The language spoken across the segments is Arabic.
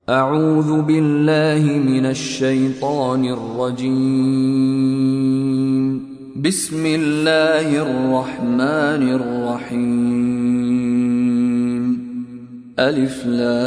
أعوذ بالله من الشيطان الرجيم. بسم الله الرحمن الرحيم. ألف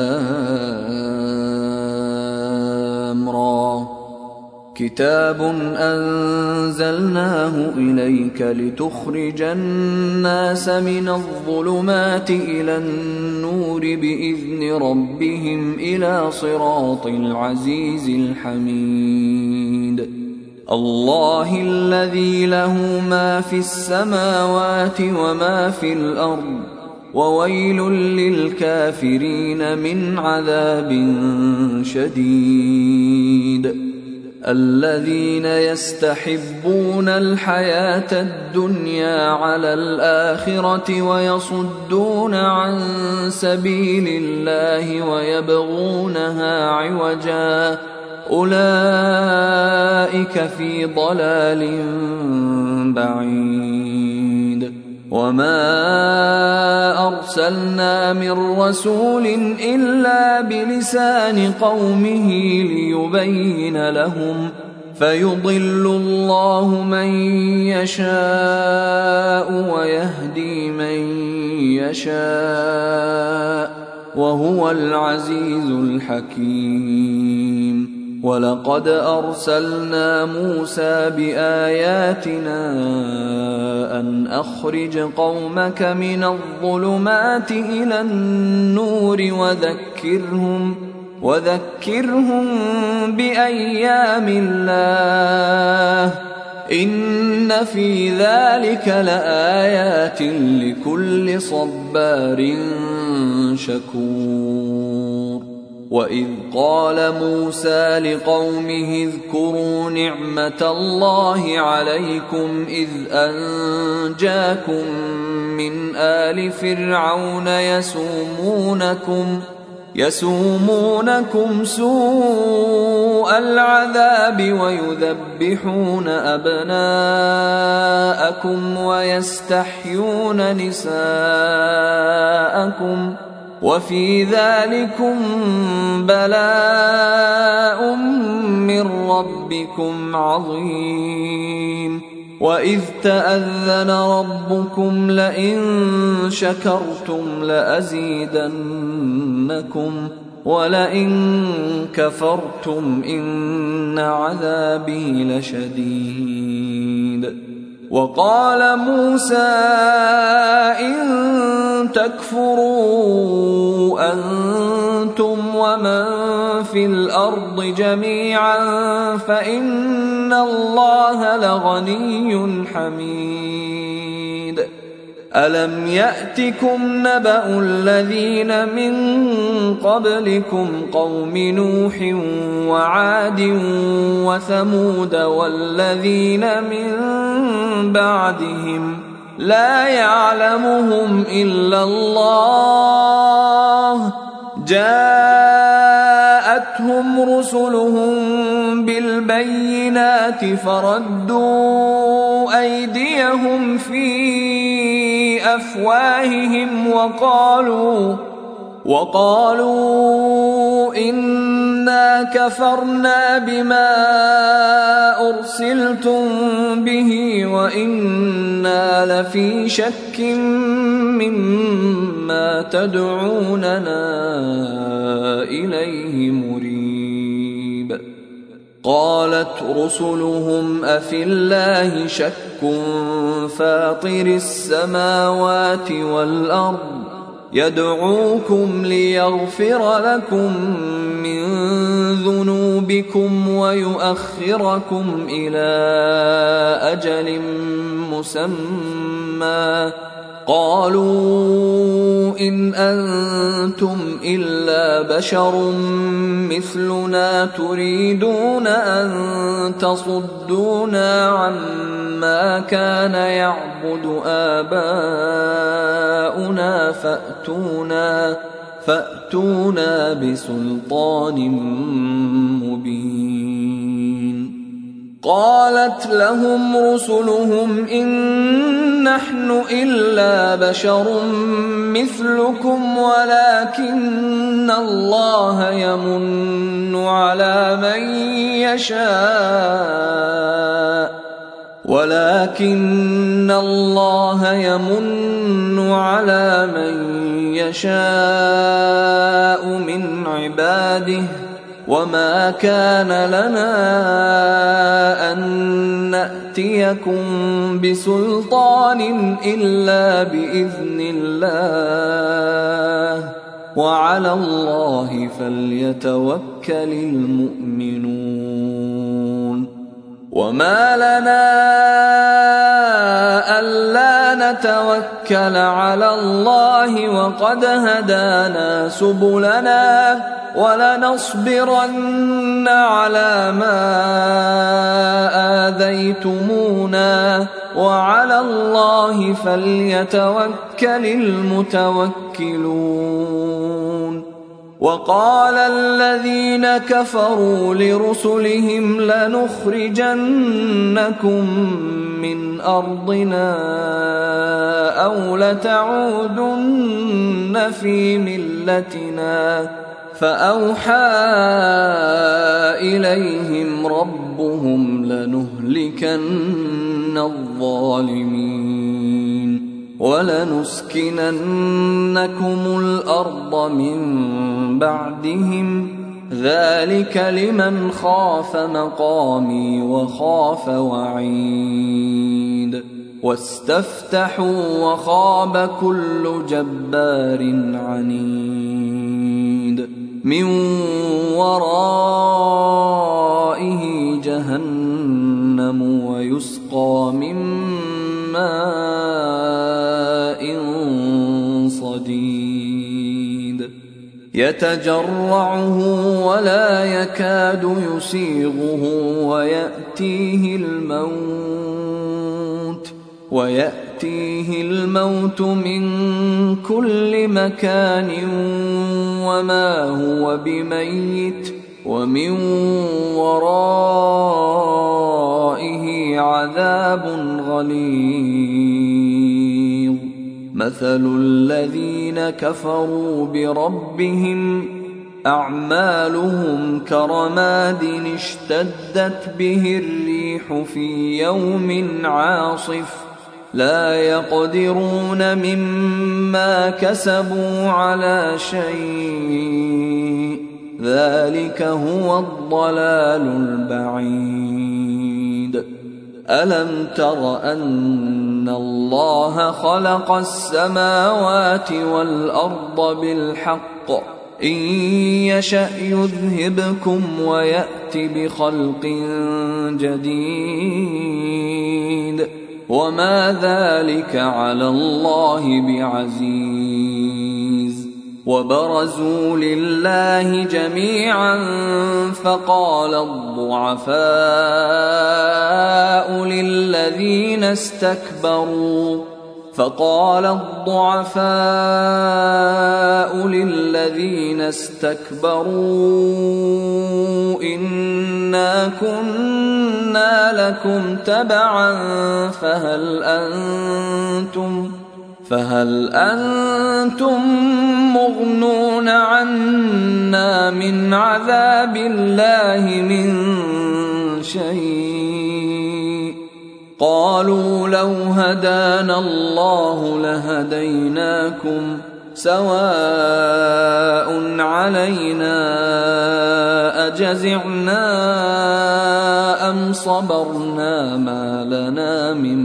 لام را. كتاب أنزلناه إليك لتخرج الناس من الظلمات إلى النور بإذن ربهم إلى صراط العزيز الحميد. الله الذي له ما في السماوات وما في الأرض، وويل للكافرين من عذاب شديد. الذين يستحبون الحياة الدنيا على الآخرة ويصدون عن سبيل الله ويبغونها عوجا، أولئك في ضلال بعيد. وما أرسلنا من رسول إلا بلسان قومه ليبين لهم، فيضل الله من يشاء ويهدي من يشاء، وهو العزيز الحكيم. ولقد أرسلنا موسى بآياتنا أن أخرج قومك من الظلمات إلى النور وذكرهم بأيام الله، إن في ذلك لآيات لكل صبار شكور. وإذ قال موسى لقومه اذكروا نعمة الله عليكم إذ أنجاكم من آل فرعون يسومونكم سوء العذاب ويذبحون أبناءكم ويستحيون نساءكم، وفي ذلكم بلاء من ربكم عظيم. وإذ تأذن ربكم لئن شكرتم لأزيدنكم ولئن كفرتم إن عذابي لشديد. وقال موسى إن تكفروا أنتم ومن في الأرض جميعا فإن الله لغني حميد. ألم يأتكم نبأ الذين من قبلكم قوم نوح وعاد وثمود والذين من بعدهم لا يعلمهم إلا الله، جاءتهم رسلهم بالبينات فردوا أيديهم في أفواههم وقالوا إنا كفرنا بما أرسلتم به وإنا لفي شك مما تدعوننا إليه مريب. قالت رسلهم أفي الله شك فاطر السماوات والأرض يدعوكم ليغفر لكم من ذنوبكم ويؤخركم إلى أجل مسمى، قالوا إن أنتم إلا بشر مثلنا تريدون أن تصدونا عما كان يعبد آباؤنا فأتونا بسلطان مبين. وقالت لهم رسلهم إن نحن إلا بشر مثلكم ولكن الله يمن على من يشاء من عباده وما كان لنا أن نأتيكم بسلطان إلا بإذن الله وعلى الله فليتوكل المؤمنون وما لنا ألا نتوكل على الله وقد هدانا سبلنا ولنصبرن على ما آذيتمونا وعلى الله فليتوكل المتوكلون وقال الذين كفروا لرسلهم لنخرجنكم من أرضنا أو لتعودن في ملتنا فأوحى إليهم ربهم لنهلكن الظالمين ولنسكننكم الأرض من بعدهم ذلك لمن خاف مقامي وخاف وعيد واستفتحوا وخاب كل جبار عنيد من ورائه جهنم ويسقى من ماء صديد يتجرعه ولا يكاد يسيغه ويأتيه الموت من كل مكان وما هو بميت ومن ورائه عذاب غليظ مثل الذين كفروا بربهم أعمالهم كرماد اشتدت به الريح في يوم عاصف لا يقدرون مما كسبوا على شيء ذلك هو الضلال البعيد ألم تر أن الله خلق السماوات والأرض بالحق إن يشأ يذهبكم ويأت بخلق جديد وما ذلك على الله بعزيز وبرزوا لله جميعا فقال الضعفاء للذين استكبروا إنا كنا لكم تبعا فهل أنتم مغنون عنا من عذاب الله من شيء قالوا لو هدانا الله لهديناكم سواء علينا أجزعنا أم صبرنا ما لنا من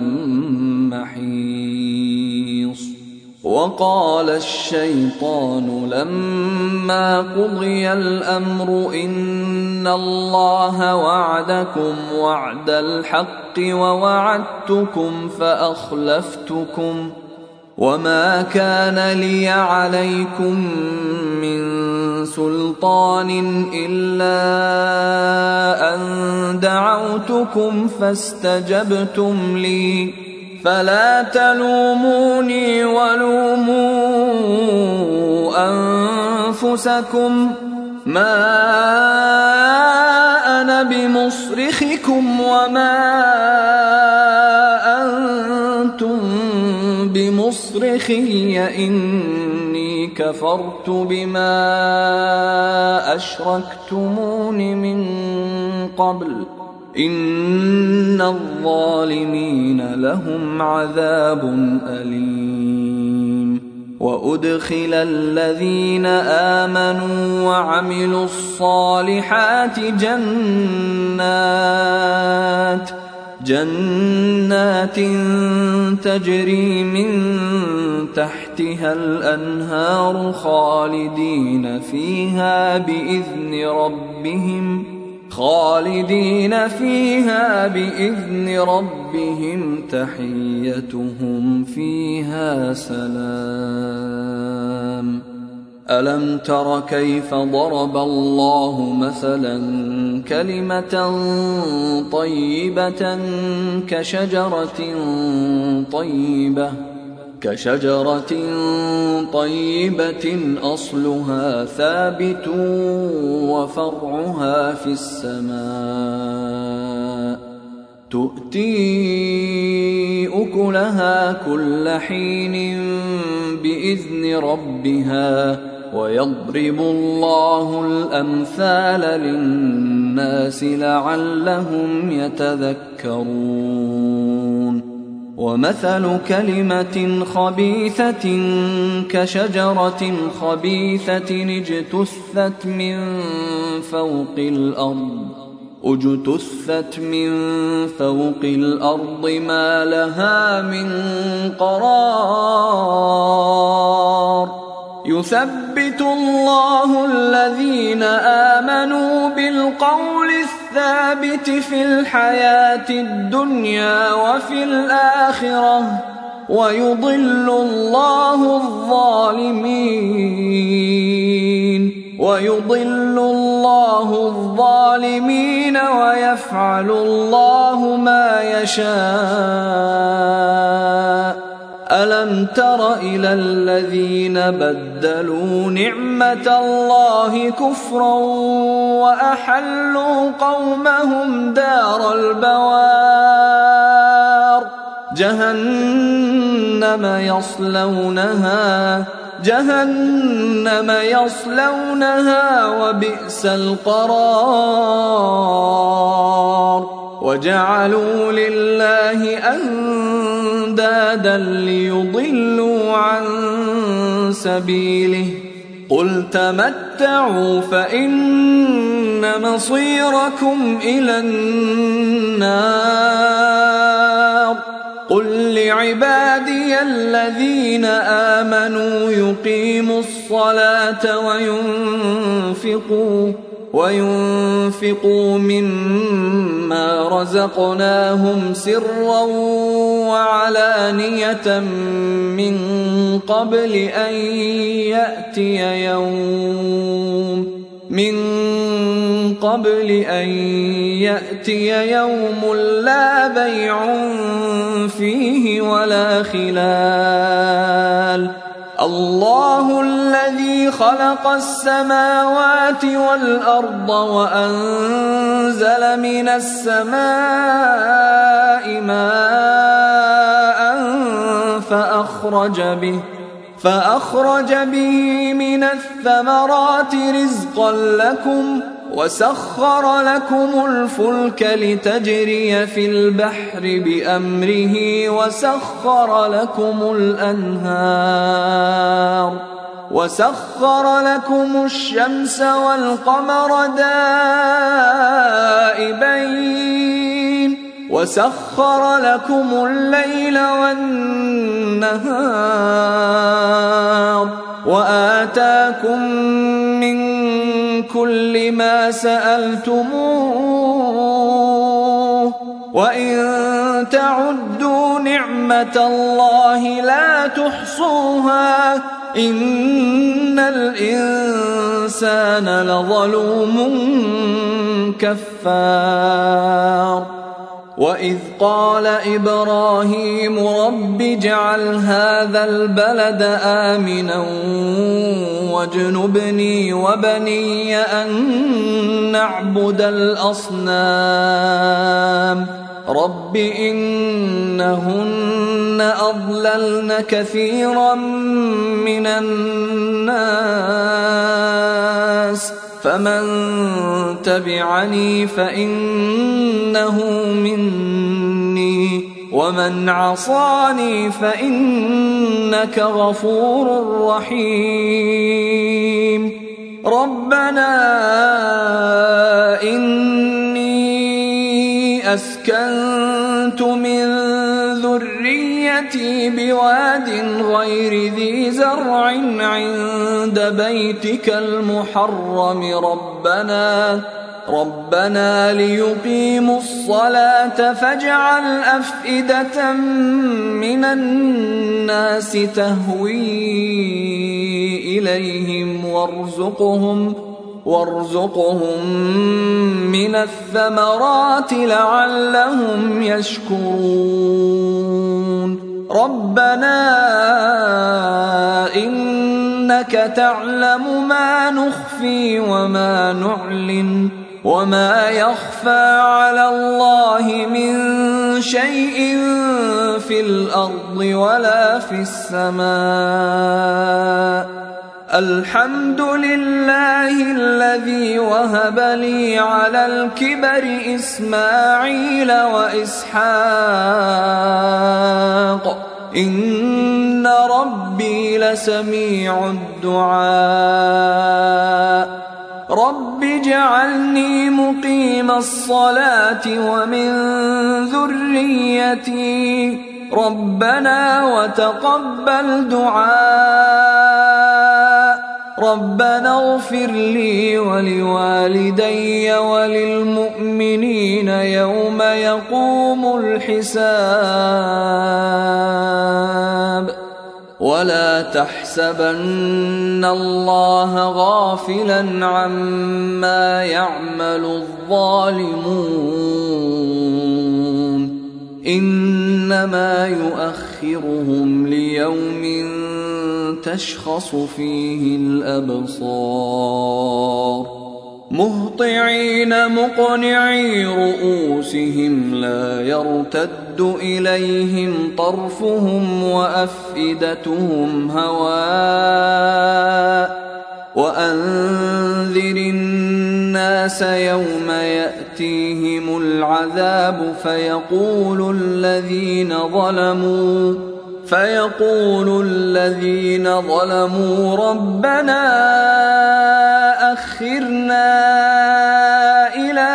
محيص وقال الشيطان لما قضي الأمر إن الله وعدكم وعد الحق ووعدتكم فأخلفتكم وما كان لي عليكم من سلطان إلا أن دعوتكم فاستجبتم لي فلا تلوموني ولوموا أنفسكم ما أنا بمصرخكم وما أنتم بمصرخي إني كفرت بما أشركتمون من قبل إن الظالمين لهم عذاب أليم. وأدخل الذين آمنوا وعملوا الصالحات جنات تجري من تحتها الأنهار خالدين فيها بإذن ربهم تحيتهم فيها سلام. ألم تر كيف ضرب الله مثلا كلمة طيبة كشجرة طيبة أصلها ثابت وفرعها في السماء تؤتي أكلها كل حين بإذن ربها ويضرب الله الأمثال للناس لعلهم يتذكرون. ومثل كلمة خبيثة كشجرة خبيثة اجتثت من فوق الأرض ما لها من قرار. يثبت الله الذين آمنوا بالقول الثابت في الحياة الدنيا وفي الآخرة ويضل الله الظالمين ويفعل الله ما يشاء. ألم تر إلى الذين بدلوا نعمة الله كفرا وأحلوا قومهم دار البوار جهنم يصلونها وبئس القرار. وجعلوا لله أندادا ليضلوا عن سبيله قل تمتعوا فإن مصيركم إلى النار. قل لعبادي الذين آمنوا يقيموا الصلاة وينفقوا مما رزقناهم سرا وعلانية من قبل أن يأتي يوم لا بيع فيه ولا خلال. الله الذي خلق السماوات والأرض وأنزل من السماء ماء فأخرج به من الثمرات رزقا لكم وسخر لكم الفلك لتجري في البحر بأمره وسخر لكم الشمس والقمر دائبين وسخر لكم الليل والنهار وآتاكم من كل ما سألتموه وإن تعدوا نعمة الله لا تحصوها إن الإنسان لظلوم كفار. وإذ قال إبراهيم رب اجعل هذا البلد آمنا واجنبني وبني أن نعبد الأصنام رب إنهن أضللن كثيرا من الناس فمن تبعني فإنه مني ومن عصاني فإنك غفور رحيم ربنا إني أسكنت من ذريتي بواد غير ذي زرع عند بيتك المحرم ربنا ليقيموا الصلاة فاجعل أفئدة من الناس تهوي إليهم وارزقهم من الثمرات لعلهم يشكرون ربنا إنك تعلم ما نخفي وما نعلن وما يخفى على الله من شيء في الأرض ولا في السماء الحمد لله الذي وهب لي على الكبر إسماعيل وإسحاق إن ربي لسميع الدعاء رب اجعلني مقيم الصلاة ومن ذريتي ربنا وتقبل دعاء ربنا اغفر لي ولوالدي وللمؤمنين يوم يقوم الحساب ولا تحسبن الله غافلا عما يعمل الظالمون إنما يؤخرهم ليوم تشخص فيه الأبصار مهطعين مقنعي رؤوسهم لا يرتد إليهم طرفهم وأفئدتهم هواء وأنذر الناس يوم يأتيهم العذاب فيقول الذين ظلموا ربنا أخرنا إلى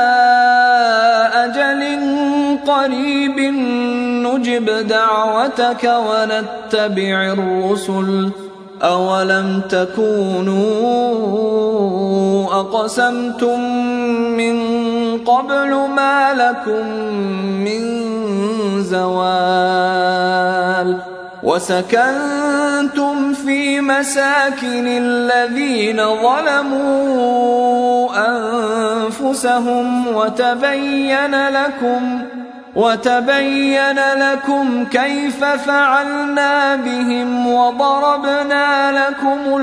أجل قريب نجب دعوتك ونتبع الرسل أولم تكونوا أقسمتم من قبل ما لكم من زوال وسكنتم في مساكن الذين ظلموا أنفسهم وتبين لكم كيف فعلنا بهم وضربنا لكم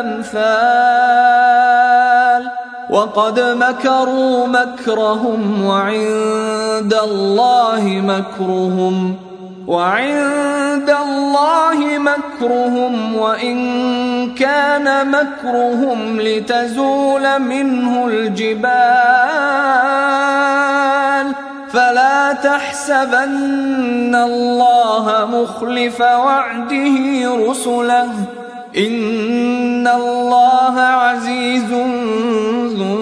الأمثال وقد مكروا مكرهم وعند الله مكرهم وإن كان مكرهم لتزول منه الجبال فلا تحسبن الله مخلف وعده رسله إن الله عزيز ذو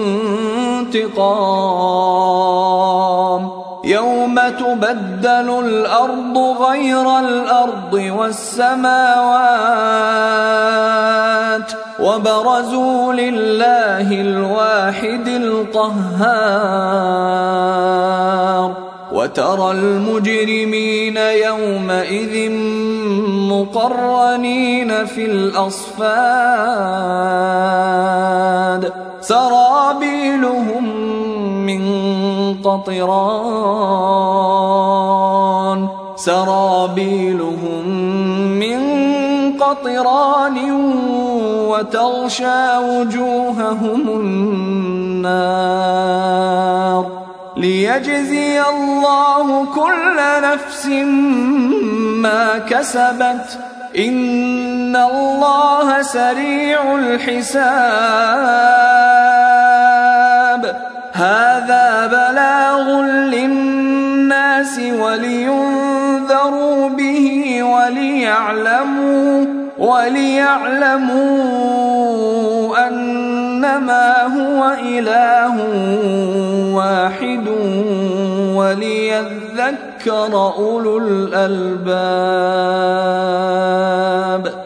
انتقام يوم تبدل الأرض غير الأرض والسماوات وبرزوا لله الواحد القهار وترى المجرمين يومئذ مقرنين في الأصفاد سرابيلهم من قطران سرابيلهم من قطران وتغشى وجوههم النار ليجزي الله كل نفس ما كسبت إن الله سريع الحساب هذا بلاغ للناس ولينذروا به وليعلموا أنما هو إله واحد وليذكر أولو الألباب.